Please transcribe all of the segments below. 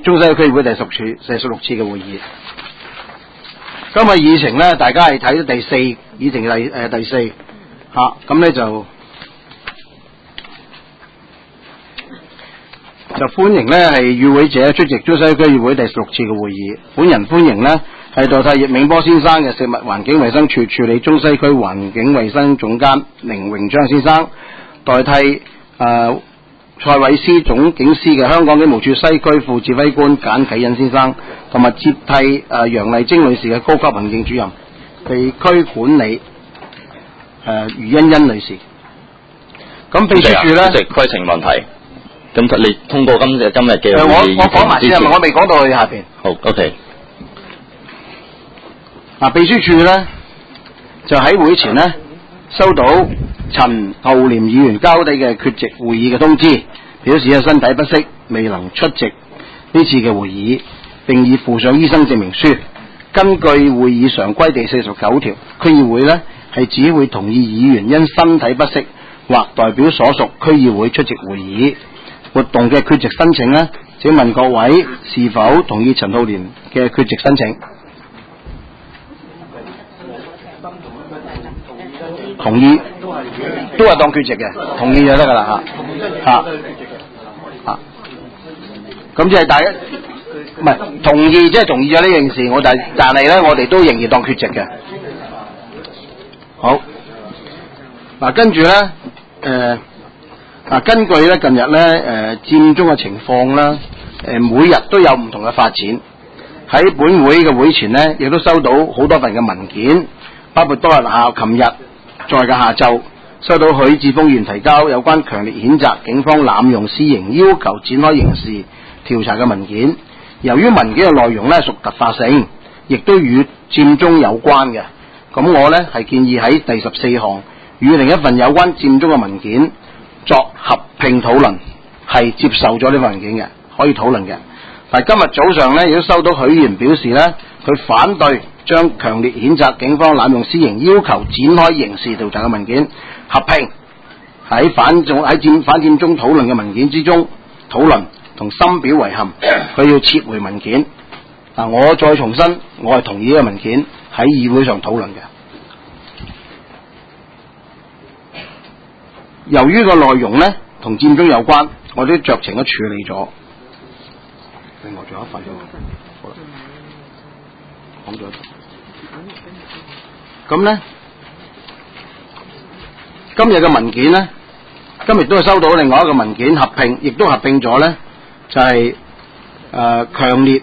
中西區議會第16次嘅會議。今日議程咧，大家係睇到第四議程第四咁咧就歡迎咧係與會者出席中西區議會第16次嘅會議。本人歡迎咧係代替葉銘波先生嘅食物環境衛生署處理中西區環境衛生總監寧榮章先生，代替蔡偉思總警司嘅香港警務處西區副指揮官簡啟恩先生，同埋接替楊麗晶女士嘅高級行政主任地區管理余欣欣女士。咁秘書處咧， 主席規程問題。咁你通過今日嘅我講埋先，我未講到去下邊。 好 ，OK。 秘書處咧就喺會前咧收到陳浩濂議員交底嘅缺席會議嘅通知，表示身體不適未能出席呢次嘅會議，並已附上醫生證明書。根據會議常規第49條，區議會呢係只會同意議員因身體不適或代表所屬區議會出席會議活動嘅缺席申請呢，請問各位是否同意陳浩濂嘅缺席申請？同意，都係當缺席嘅，同意就得噶啦咁即係大家唔係同意，即係同意咗呢件事，但係咧，我哋都仍然當缺席嘅。好，跟住咧，根據咧近日咧佔中嘅情況啦，每日都有唔同嘅發展。喺本會嘅會前咧，亦都收到好多份嘅文件，包括琴日在嘅下晝收到許智峯議員提交有關強烈譴責警方濫用私刑要求展開刑事調查嘅文件。由於文件嘅內容咧屬突發性，亦都與佔中有關嘅，咁我咧係建議喺第14項與另一份有關佔中嘅文件作合併討論，係接受咗呢份文件嘅，可以討論嘅。但係今日早上咧亦都收到許議員表示咧，佢反對將強烈譴責警方濫用私刑要求展開刑事調查嘅文件合併喺反佔中討論嘅文件之中討論，同深表遺憾，佢要撤回文件。我再重申，我係同意呢個文件喺議會上討論嘅。由於個內容呢同佔中有關，我都酌情咁處理咗。另外仲有一份，好啦，講咗。咁呢，今日嘅文件呢，今日都係收到另外一個文件合併，亦都合併咗呢，就係強烈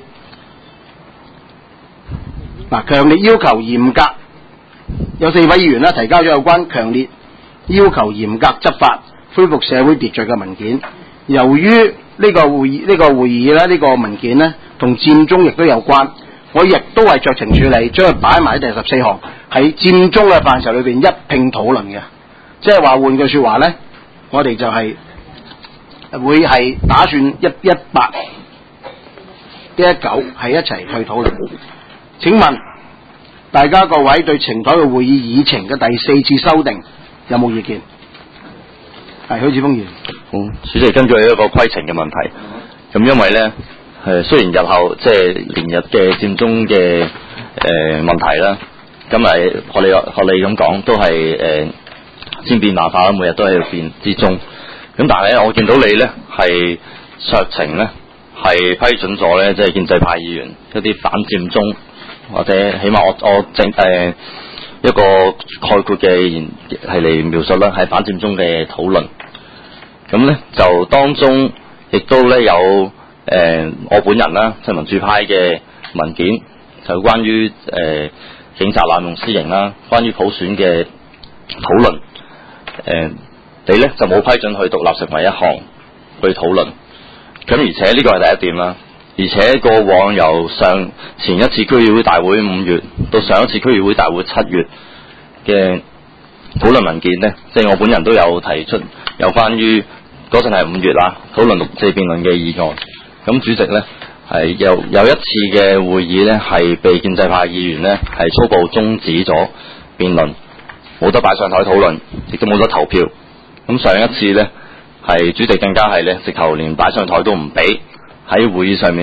要求嚴格，有4位議員呢提交咗有關強烈要求嚴格執法、恢復社會秩序嘅文件。由於呢個會議呢，呢個文件呢同佔中亦都有關，我亦都係酌情處理，將佢擺埋喺第14項，喺佔中嘅範疇裏邊一併討論嘅。即係話換句說話呢，我哋就係會係打算118、119係一齊去討論。請問大家各位對呈台嘅會議議程嘅第4次修訂有冇意見？係許智峯議員。 主席，根據一個規程嘅問題，咁因為咧雖然日後即係連日嘅佔中嘅問題啦，咁咪學你咁講都係千變萬化啦，每日都喺度變之中。咁但係咧，我見到你咧係酌情咧係批准咗咧，即係建制派議員一啲反佔中或者起碼我一個概括嘅係嚟描述啦，係反佔中嘅討論。咁咧就當中亦都咧有我本人啦，即係民主派嘅文件，就關於警察濫用私刑啦，關於普選嘅討論。你咧就冇批准佢獨立成為一項去討論。咁而且呢個係第一點啦。而且過往由前一次區議會大會5月到上一次區議會大會7月嘅討論文件呢，即係我本人都有提出有關於嗰陣係5月啦，討論6次辯論嘅議案。咁主席呢係有一次嘅會議呢係被建制派議員呢係粗暴終止咗辯論，冇得擺上台討論，亦都冇得投票。咁上一次呢係主席更加係呢直頭連擺上台都唔俾，喺會議上面呢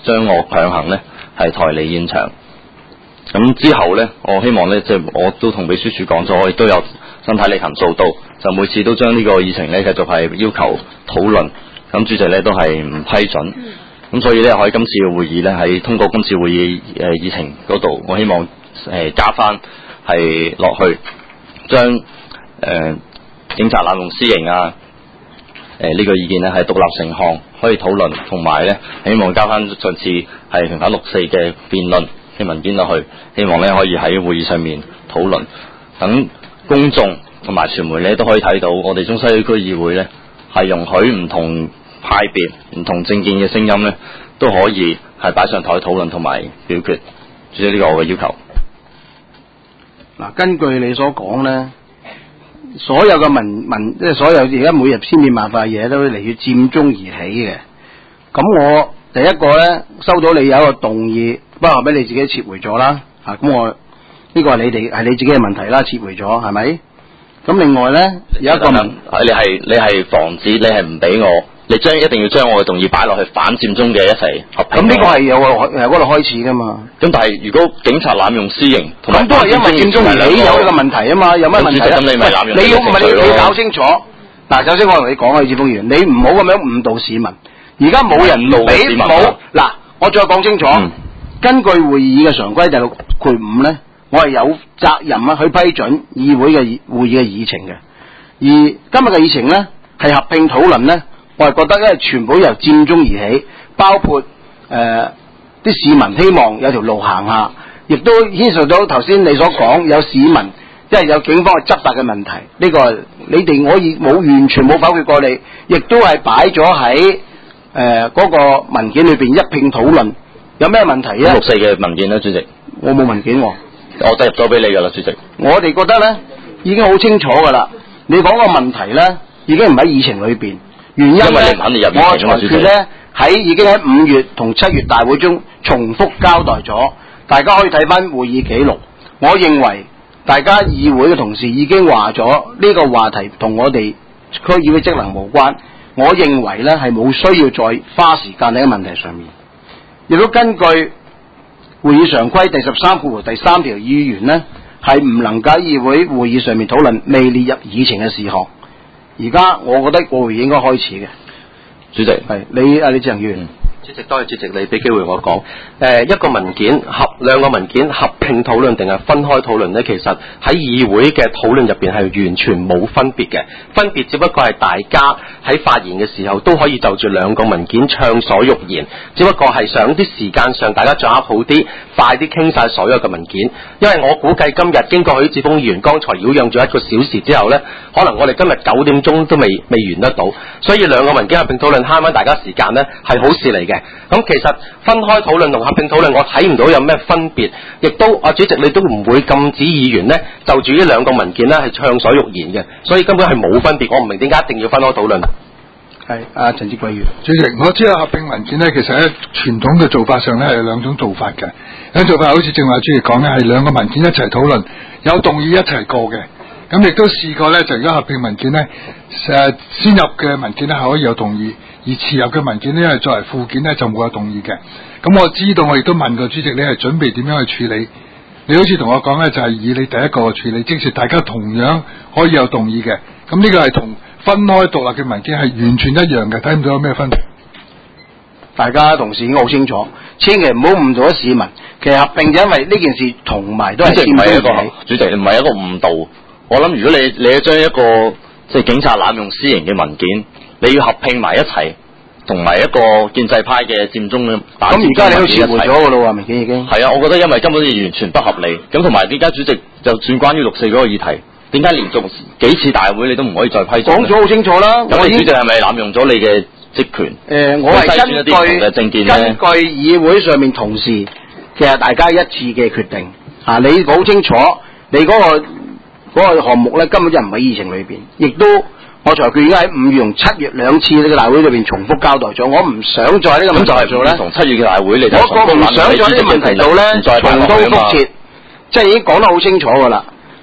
將我強行咧係抬離現場。咁之後咧，我希望咧即係我都同秘書處講咗，我亦都有身體力行做到，就每次都將呢個議程咧繼續係要求討論。咁主席咧都係唔批准。咁所以咧喺今次嘅會議咧，喺通過今次會議議程嗰度，我希望加翻係落去，將警察濫用私刑啊呢個意見咧係獨立成項可以討論，同埋咧希望加翻上次係平反6·4嘅辯論嘅文件落去，希望咧可以喺會議上面討論，等公眾同埋傳媒咧都可以睇到我哋中西區議會咧係容許唔同派別、唔同政見嘅聲音咧都可以係擺上台討論同埋表決。主席，呢個我嘅要求。 嗱，根據你所講咧，所有嘅即係所有而家每日千變萬化嘅嘢都嚟於佔中而起嘅。咁我第一個咧收到你有一個動議，不過俾你自己撤回咗啦。咁我呢個係你自己嘅問題啦，撤回咗係咪？咁另外咧有一個你係防止，你係唔俾我。你一定要將我嘅動議擺落去反佔中嘅一齊合併。咁呢個係由嗰度開始噶嘛？咁但係如果警察濫用私刑，咁都係因為佔中而起有呢個問題啊嘛？有咩問題啊？你咪濫用你要搞清楚。嗱，首先我同你講啊，志峰議員，你唔好咁樣誤導市民。而家冇人俾冇嗱，我再講清楚。根據會議嘅常規第6.5咧，我係有責任啊去批准議會嘅會議嘅議程嘅。而今日嘅議程咧係合併討論咧。我係覺得咧，全部由佔中而起，包括啲市民希望有條路行下，亦都牽涉到頭先你所講有市民，即係有警方嘅執法嘅問題。呢個你哋我亦完全冇否決過你，亦都係擺咗喺嗰個文件裏邊一併討論。有咩問題啊？6·4嘅文件咧，主席。我冇文件喎。我遞入咗俾你㗎啦，主席。我哋覺得咧已經好清楚㗎啦。你講個問題咧已經唔喺議程裏邊。原因咧，我嘅裁決咧已經喺5月同7月大會中重複交代咗，大家可以睇翻會議記錄。我認為大家議會嘅同事已經話咗呢個話題同我哋區議會職能無關。我認為咧係冇需要再花時間喺問題上面。亦都根據會議常規第13條，議員呢係唔能夠喺議會議上面討論未列入議程嘅事項。而家我覺得個會議應該開始嘅，主席係李志恒議員。 主席，多謝主席你俾機會我講。一個文件兩個文件合併討論定係分開討論呢？其實喺議會嘅討論入邊係完全冇分別嘅，分別只不過係大家喺發言嘅時候都可以就住兩個文件暢所欲言，只不過係想啲時間上大家掌握好啲，快啲傾晒所有嘅文件。因為我估計今日經過許智峰議員剛才擾攘咗1個小時之後呢，可能我哋今日9點鐘都未完得到，所以兩個文件合併討論慳翻大家時間呢係好事嚟嘅。咁其實分開討論同合併討論，我睇唔到有咩分別，亦都主席你都唔會禁止議員呢就住呢兩個文件呢係暢所欲言嘅，所以根本係冇分別。我唔明點解一定要分開討論。 係陳志貴議員。 主席，我知道合併文件呢，其實喺傳統嘅做法上呢係有兩種做法嘅。有種做法好似正話主席講呢，係兩個文件一齊討論，有動議一齊過嘅。咁亦都試過呢，就而家合併文件呢，先入嘅文件呢係可以有動議。而遲入嘅文件呢，因為作為附件呢，就冇有動議嘅。咁我知道，我亦都問過主席，你係準備點樣去處理？你好似同我講呢，就係以你第一個處理，即是大家同樣可以有動議嘅。咁呢個係同分開獨立嘅文件係完全一樣嘅，睇唔到有咩分別。 大家同事應該好清楚，千祈唔好誤導咗市民。其實合併就因為呢件事同埋都係佔中而起。 主席唔係一個誤導。我諗如果你將一個即係警察濫用私刑嘅文件，你要合併埋一齊，同埋一個建制派嘅佔中嘅打佔中文件一齊。咁而家你都撤回咗㗎咯喎，文件已經。係啊，我覺得因為根本完全不合理。咁同埋點解主席就算關於6·4嗰個議題，點解連續幾次大會你都唔可以再批准？講咗好清楚啦。咁你主席係咪濫用咗你嘅職權？我係根據議會上面同事其實大家一致嘅決定。你好清楚，你嗰個項目咧根本就唔喺議程裏邊，亦都。我裁決已經喺5月同7月2次呢個大會裏邊重複交代咗，我唔想再呢個問題做咧。同7月嘅大會你我唔想再呢個問題度咧重蹈覆轍，即係已經講得好清楚㗎啦。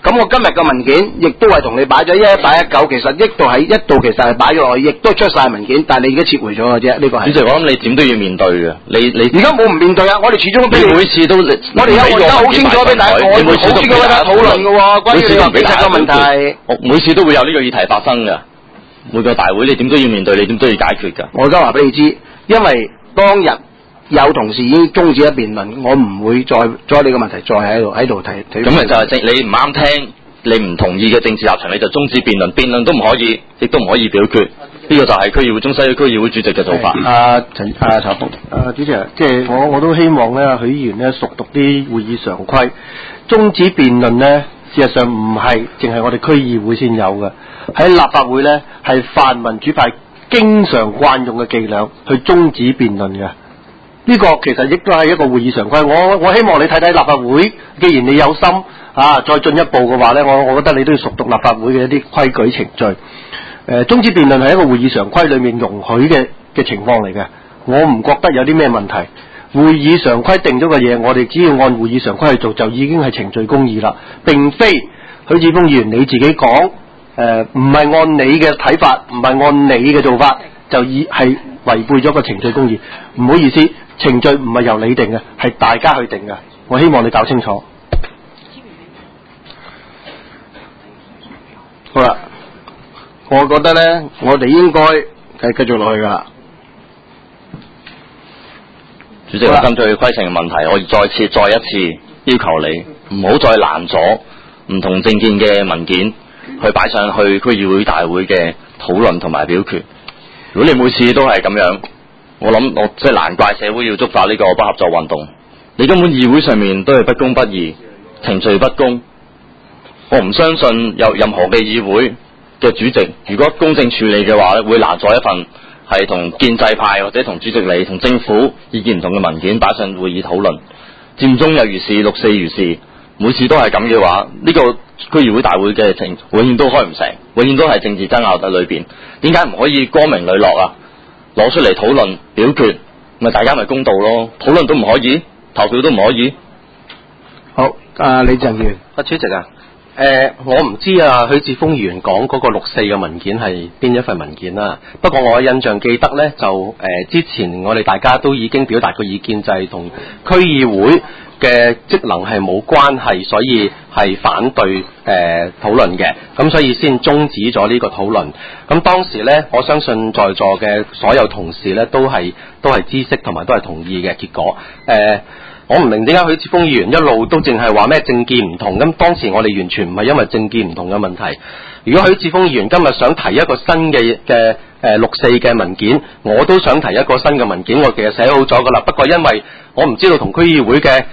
咁我今日嘅文件亦都係同你擺咗1189，其實一度其實係擺咗落去，亦都出晒文件，但係你而家撤回咗嘅啫，呢個係。 主席，我諗你點都要面對嘅，你而家冇唔面對啊！我哋始終俾你每次都我哋而家好清楚俾大家，我好清楚俾大家討論嘅喎，關於你警察嘅問題。 每次都會有呢個議題發生嘅，每個大會你點都要面對，你點都要解決㗎。 我而家話俾你知，因為當日有同事已經終止咗辯論，我唔會再將呢個問題再喺度提。 咁咪就係你唔啱聽，你唔同意嘅政治立場，你就終止辯論，辯論都唔可以，亦都唔可以表決。呢個就係區議會中西區區議會主席嘅做法。 陳福， 主席，即係我都希望咧，許議員咧熟讀啲會議常規。終止辯論咧，事實上唔係淨係我哋區議會先有嘅，喺立法會咧係泛民主派經常慣用嘅伎倆去終止辯論嘅。呢個其實亦都係一個會議常規。我希望你睇睇立法會，既然你有心再進一步嘅話咧，我覺得你都要熟讀立法會嘅一啲規矩程序。終止辯論係一個會議常規裏面容許嘅情況嚟嘅，我唔覺得有啲咩問題。會議常規定咗嘅嘢，我哋只要按會議常規去做，就已經係程序公義啦。並非許智峰議員你自己講，唔係按你嘅睇法，唔係按你嘅做法，就係違背咗個程序公義。唔好意思，程序唔係由你定嘅，係大家去定嘅。我希望你搞清楚。 好啦。我覺得咧，我哋應該繼續落去噶啦。 主席，針對規程嘅問題，我再一次要求你唔好再攔阻唔同政見嘅文件去擺上去區議會大會嘅討論同埋表決。如果你每次都係咁樣，我即係難怪社會要觸發呢個不合作運動。你根本議會上面都係不公不義，程序不公。我唔相信有任何嘅議會嘅主席，如果公正處理嘅話咧，會拿咗一份係同建制派或者同主席你同政府意見唔同嘅文件擺上會議討論。佔中又如是，六四如是，每次都係咁嘅話，呢個區議會大會嘅程永遠都開唔成，永遠都係政治爭拗喺裏邊。點解唔可以光明磊落啊？攞出嚟討論表決，咪大家咪公道咯？討論都唔可以，投票都唔可以。 好，李鄭議員， 主席啊。我唔知許智峰議員講嗰個6.4嘅文件係邊一份文件啦。不過我印象記得呢，就之前我哋大家都已經表達過意見，就係同區議會嘅職能係冇關係，所以係反對討論嘅。咁所以先終止咗呢個討論。咁當時呢，我相信在座嘅所有同事呢，都係知悉同埋都係同意嘅結果。我唔明點解許智峰議員一路都淨係話咩政見唔同，咁當時我哋完全唔係因為政見唔同嘅問題。如果許智峰議員今日想提一個新嘅6.4嘅文件，我都想提一個新嘅文件，我其實寫好咗噶啦。不過因為我唔知道同區議會嘅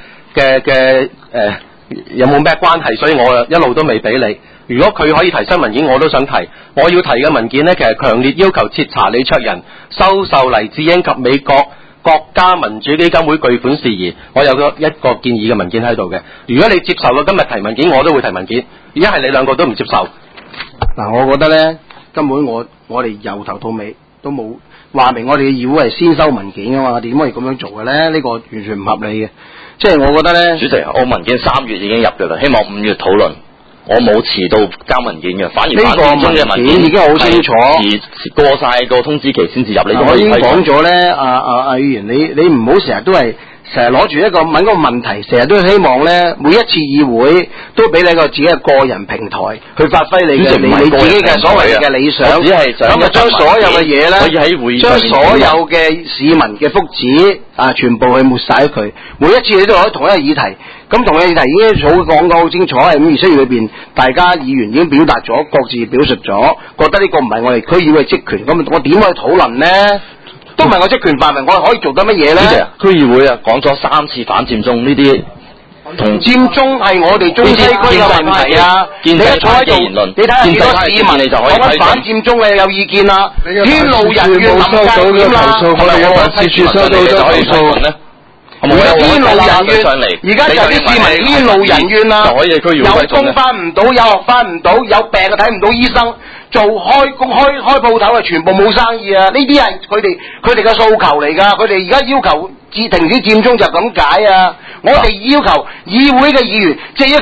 有冇咩關係，所以我一路都未俾你。如果佢可以提新文件，我都想提。我要提嘅文件呢，其實強烈要求徹查李卓人收受黎智英及美國國家民主基金會巨款事宜，我有一個建議嘅文件喺度嘅。如果你接受嘅今日提文件，我都會提文件。而家係你兩個都唔接受。 我覺得咧，根本我哋由頭到尾都冇話明我哋嘅議會係先收文件噶嘛，點可以咁樣做嘅咧？呢個完全唔合理嘅。即係我覺得咧， 主席，我文件3月已經入嘅啦，希望5月討論。我冇遲到交文件嘅，反而呢個文件已經好清楚， 過晒個通知期先至入。你我已經講咗咧，議員，你唔好成日都係成日攞住一個問個問題，成日都希望咧每一次議會都俾你個自己嘅個人平台去發揮你自己嘅所謂嘅理想，咁啊將所有嘅嘢咧，將所有嘅市民嘅福祉全部去抹晒佢。每一次你都攞同一個議題。咁同嘅議題已經講得好清楚，喺5月7月裏邊，大家議員已經表達咗，各自表述咗，覺得呢個唔係我哋區議會嘅職權，咁我點去討論呢？都唔係我職權範圍，我可以做得乜嘢呢？ 區議會講咗3次反佔中呢啲， 同佔中係我哋中西區嘅問題啊！你一坐喺度，你睇下幾多市民講緊反佔中嘅有意見啦？天怒人怨臨界點啦！ 我辦事處收到咗投訴。 天怒人怨，而家就啲市民天怒人怨啦，有工翻唔到，有學翻唔到，有病睇唔到醫生，做開鋪頭啊，全部冇生意啊！呢啲係佢哋嘅訴求嚟㗎，佢哋而家要求停止佔中就咁解啊！我哋要求議會嘅議員，即係要求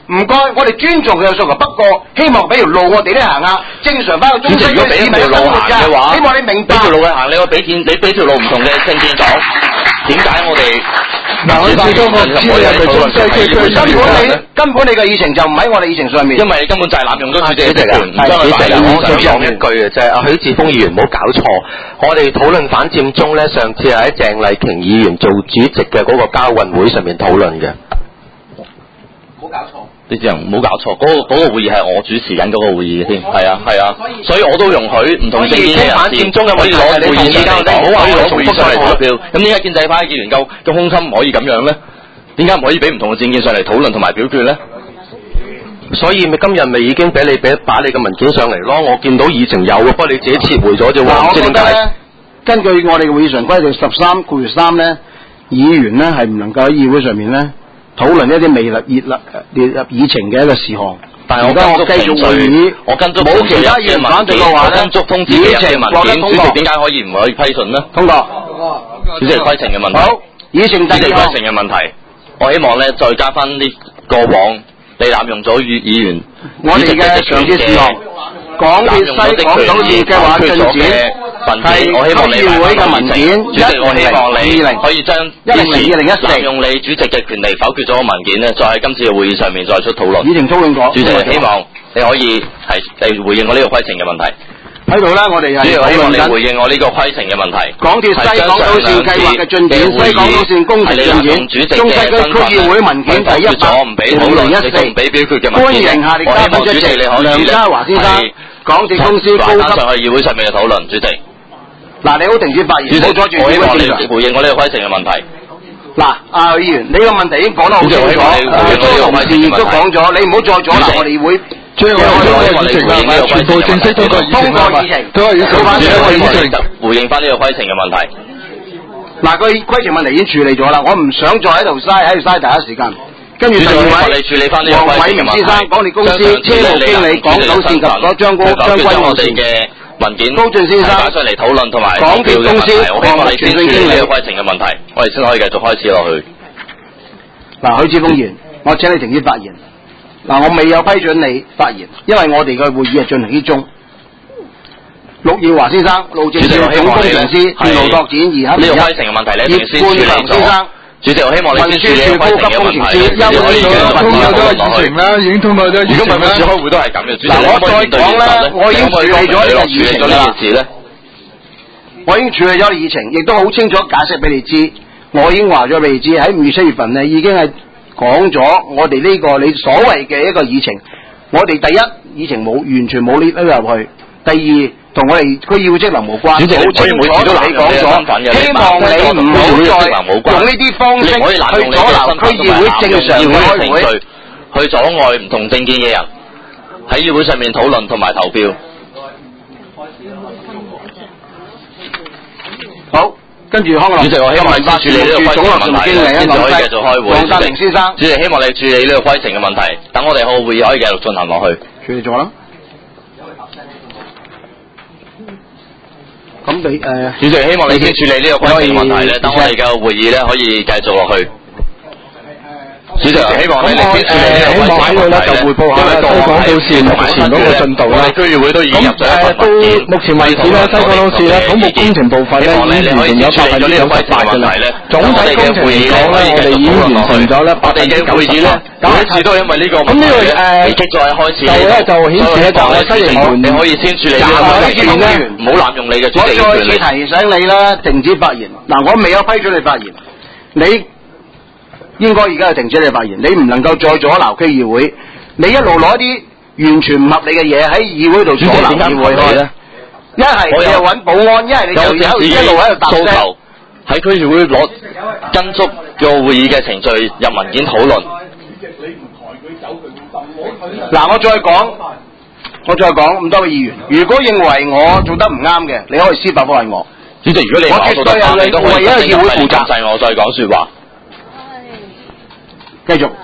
唔該，我哋尊重佢嘅訴求，不過希望俾條路我哋都行下，正常翻個中西如果俾市民條路行嘅話， 希望你明白。 俾條路佢行，你俾條路唔同嘅政見黨，點解我哋嗱，我始終我唔知你係咪中西區根本你嘅議程就唔喺我哋議程上面， 因為根本就係濫用咗主席嘅權，唔將佢主席， 擺入我想講一句嘅啫，阿許智峰議員唔好搞錯，我哋討論反佔中咧，上次係喺鄭麗瓊議員做主席嘅嗰個交運會上面討論嘅。 唔好搞錯。 你只能唔好搞錯，嗰個會議係我主持緊嗰個會議添，係啊，所以我都容許唔同政見嘅人反佔中嘅可以攞會議上嚟講， 唔好話可以攞會議上嚟投重票。咁點解建制派議員夠空心唔可以咁樣咧？點解唔可以俾唔同嘅政見上嚟討論同埋表決咧？ 所以咪今日咪已經俾把你嘅文件上嚟咯，我見到議程有啊，不過你自己撤回咗啫喎，唔知點解。 根據我哋嘅會議常規第13(3)咧，議員咧係唔能夠喺議會上面咧討論一啲未列入議程嘅一個事項。 但係而家我繼續會議， 我跟足冇其他議員反對嘅話咧， 跟足通知嘅人嘅文件，主席點解可以唔可以批准呢？ 通過。 主席規程嘅問題。 好，議程第主席規二項。 程嘅問題，我希望咧再加翻啲過往你濫用咗議員我哋嘅常設事項，港鐵西港島線計劃進展係區議會嘅文件主席，我希望你 10 可以將濫用你主席嘅權利否決咗個文件咧，再喺今次嘅會議上面再出討論。 議程討論過。 主席，希望你可以係回應我呢個規程嘅問題。 喺度咧，我哋係主席，我希望你回應我呢個規程嘅問題。 港鐵西港島線計劃嘅進展，西港島線工程進展，中西區區議會文件第100/2014，歡迎下列嘉賓出席，梁家華先生，港鐵公司高級。 上去議會上面嘅討論，主席。 嗱，你好，停止發言，唔好阻住議會正常。 回應我呢個規程嘅問題。 嗱，阿許議員，你個問題已經講得好清楚，多同事亦都講咗，你唔好再阻攔我哋會。 最後通過議程啦，全部正式通過議程啦，都係要做翻呢個議程。 回應翻呢個規程嘅問題。 嗱，個規程問題已經處理咗啦，我唔想再喺度嘥大家時間。跟住第二位，黃偉明先生，港鐵公司車務經理，港島線及咗將軍澳線嘅文件。 高進先生， 擺上嚟討論同埋港鐵公司我希望你先處理呢個規程嘅問題，我哋先可以繼續開始落去。 嗱，許智峰議員，我請你停止發言。嗱，我未有批准你發言，因為我哋嘅會議係進行之中。陸耀華先生，路政署總工程師，鐵路拓展2 呢個規程嘅問題咧， 葉冠良先生， 主席，我希望你先處理呢個規程嘅問題。 通過咗議程啦，已經通過咗議程啦。 如果唔係每次開會都係咁嘅，主席。 嗱，我再講啦，我已經處理咗呢個議程啦。我已經處理咗議程，亦都好清楚解釋俾你知。我已經話咗俾你知，喺5月7月份咧已經係講咗我哋呢個你所謂嘅一個議程。我哋第一議程完全冇列入去，第二同我哋區議會職能無關。好清楚同你講咗，希望你唔好再用呢啲方式去阻撓區議會正常嘅開會， 去阻礙唔同政見嘅人喺議會上面討論同埋投票。 好，跟住康樂主席，我希望你先處理呢個規程嘅問題，先至可以繼續開會。 黃澤明先生， 主席，希望你處理呢個規程嘅問題，等我哋個會議可以繼續進行落去。 處理咗啦。咁你主席，希望你先處理呢個規程嘅問題咧，等我哋嘅會議咧可以繼續落去。主席，希望你先處理呢個規程嘅問題咧，因為西港島線同埋前嗰個進度啦，區議會都已經入咗一份文件。 目前為止咧，西港島線咧土木工程部分咧已經完成咗98%嘅啦。總體工程嚟講咧，我哋已經完成咗咧98%。 每一次都係因為呢個問題咧，激咗喺開始就顯示咧就係西營盤， 你可以先處理呢個規程咧，唔好濫用你嘅主席嘅權力。 我再次提醒你啦，停止發言。嗱，我未有批准你發言，你應該而家係停止你發言。你唔能夠再阻撓區議會，你一路攞啲完全唔合理嘅嘢喺議會度阻撓議會開咧。一係你就揾保安，一係你就一路喺度答聲。 喺區議會攞跟足個會議嘅程序入文件討論。 嗱，我再講咁多位議員，如果認為我做得唔啱嘅，你可以司法覆核我。 主席，如果你話我做得啱，你都可以為一個議會負責。我再講說話。 繼續。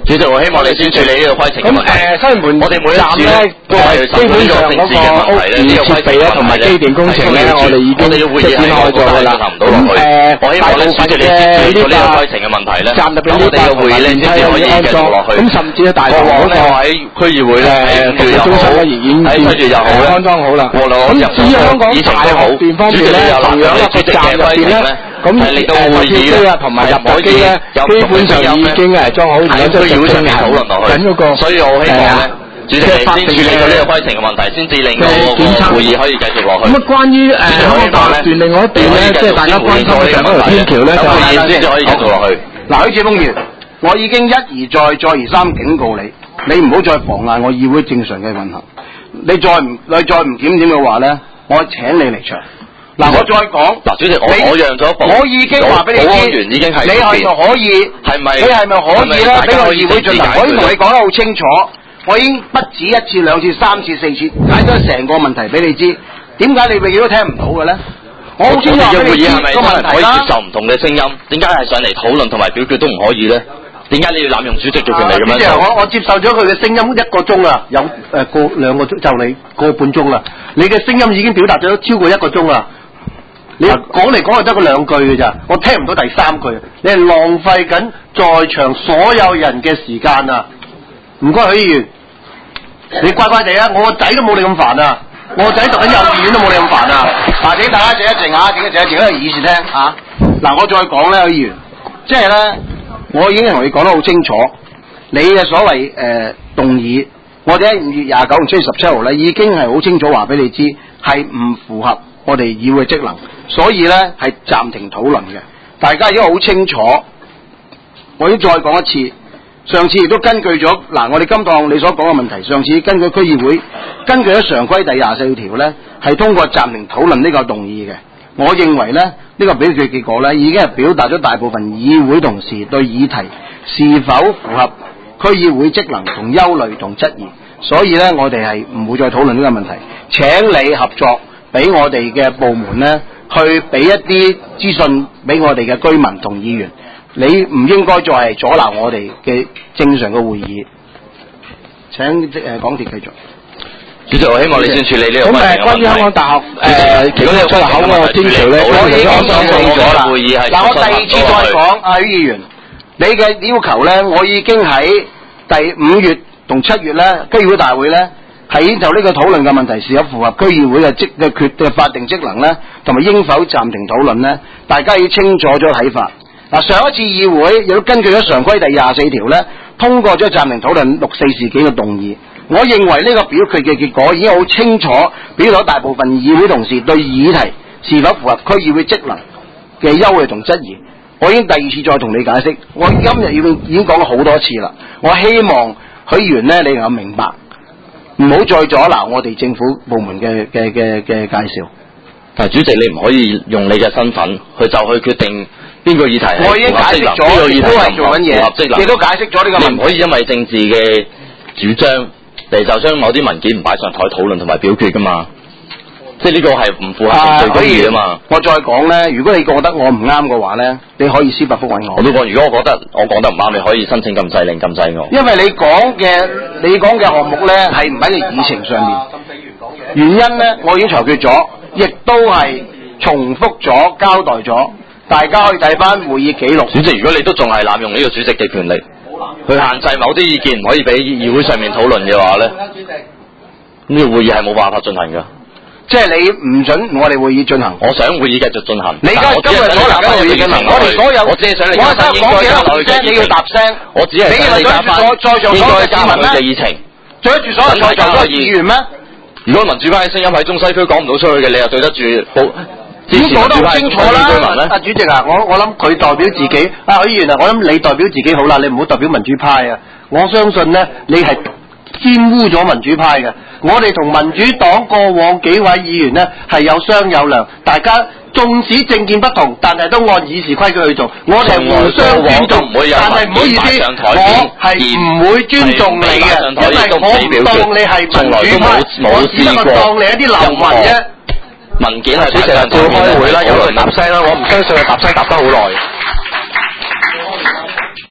主席，我希望你先處理呢個規程嘅問題。 西門我哋每一次咧都係基本上嗰個屋宇設備咧同埋機電工程咧，我哋已經即係展開咗㗎啦。 我希望咧主席你先處理呢個規程嘅問題咧， 站入邊我哋嘅會議咧先至可以繼續落去。 咁甚至咧大堂嗰個喺區議會咧服務中心咧已經喺7月又好咧安裝好啦。 咁至於香港大學段方面咧，同樣一個站入邊咧。咁投票機啊，同埋入台機咧，基本上已經係裝好，而家都要正討論落去。緊嗰個， 所以我希望咧，主席先處理咗呢個規程嘅問題，先至令到個會議可以繼續落去。 咁啊，關於香港大學段另外一段咧，即係大家關心嘅就係嗰條天橋咧，就會議先至可以繼續落去。 嗱，許智峰議員，我已經一而再、再而三警告你，你唔好再妨礙我議會正常嘅運行。你再唔檢點嘅話咧，我請你離場。嗱，我再講， 嗱，主席，我讓咗步， 我已經話俾你知， 保安員已經係你係咪可以？ 係咪？ 你係咪可以咧？俾個議會進行，我已經同你講得好清楚，我已經不止一次、兩次、三次、四次解咗成個問題俾你知。點解你永遠都聽唔到嘅咧？我好清楚嘅會議係咪個問題可以接受唔同嘅聲音？點解係上嚟討論同埋表決都唔可以咧？點解你要濫用主席做權利咁樣？ 主席，我接受咗佢嘅聲音1個鐘啦，有2個鐘就你個半鐘啦。你嘅聲音已經表達咗超過1個鐘啦。你講嚟講去得嗰2句嘅咋，我聽唔到第3句。你係浪費緊在場所有人嘅時間啊！唔該，許議員，你乖乖地啊！我個仔都冇你咁煩啊！我個仔讀緊幼稚園都冇你咁煩啊！ 嗱，請大家靜一靜啊，靜一靜，喺度議事廳啊！嗱，我再講咧，許議員，即係咧，我已經同你講得好清楚，你嘅所謂動議，我哋喺5月29同7月17號咧，已經係好清楚話俾你知，係唔符合我哋議會職能。所以咧係暫停討論嘅，大家已經好清楚。我已經再講一次，上次亦都根據咗嗱，我哋今當你所講嘅問題，上次根據區議會根據咗常規第24條咧，係通過暫停討論呢個動議嘅。我認為咧，呢個表決結果咧，已經係表達咗大部分議會同事對議題是否符合區議會職能同憂慮同質疑。所以咧，我哋係唔會再討論呢個問題。請你合作，俾我哋嘅部門咧。去俾一啲資訊俾我哋嘅居民同議員，你唔應該再係阻撓我哋嘅正常嘅會議。請港鐵繼續。 主席，我希望你先處理呢個問題。 咁關於香港大學其中出入口嗰個天橋咧， 我已經講清咗啦。 會議係嗱，我第2次再講，許議員，你嘅要求咧，我已經喺第5月同7月咧，區議會大會咧。係就呢個討論嘅問題是否符合區議會嘅法定職能咧，同埋應否暫停討論咧？大家已經清楚咗睇法。嗱，上一次議會亦都根據咗常規第24條咧，通過咗暫停討論6.4事件嘅動議。我認為呢個表決嘅結果已經好清楚表達大部分議會同事對議題是否符合區議會職能嘅憂慮同質疑。我已經第2次再同你解釋，我今日已經講咗好多次啦。我希望許議員咧，你能夠明白。唔好再阻撓我哋政府部門嘅介紹。 但係主席，你唔可以用你嘅身份去決定邊個議題係符合職能， 我已經解釋咗，亦都係做緊嘢，亦都解釋咗呢個問題。 你唔可以因為政治嘅主張嚟就將某啲文件唔擺上台討論同埋表決噶嘛？即係呢個係唔符合程序公義啊嘛！ 我再講咧，如果你覺得我唔啱嘅話咧，你可以司法覆核我。 我都講，如果我覺得我講得唔啱，你可以申請禁制令禁制我。 因為你講嘅項目咧係唔喺個議程上面。原因咧，我已經裁決咗，亦都係重複咗交代咗，大家可以睇翻會議記錄。 主席，如果你都仲係濫用呢個主席嘅權力，去限制某啲意見唔可以俾議會上面討論嘅話咧，呢個會議係冇辦法進行㗎。 即係你唔准我哋會議進行， 我想會議繼續進行。 你而家今日所能嘅會議進行，我哋所有， 我只係想你我係講嘢啦，你要答聲。 我只係想你答翻應該加入嘅議程。對得住所有在場嘅議員咩？如果民主派嘅聲音喺中西區講唔到出去嘅，你又對得住已經講得好清楚啦。 阿主席啊，我諗佢代表自己，許議員啊，我諗你代表自己好啦，你唔好代表民主派啊。我相信呢，你係玷污咗民主派嘅。我哋同民主黨過往幾位議員呢係有商有量，大家縱使政見不同，但係都按議事規矩去做。我哋互相尊重，但係唔好意思，我係唔會尊重你嘅，因為我唔當你係民主派，我只不過當你一啲流民啫。 文件係主席要開會啦，有人答聲啦，我唔相信佢答聲答得好耐。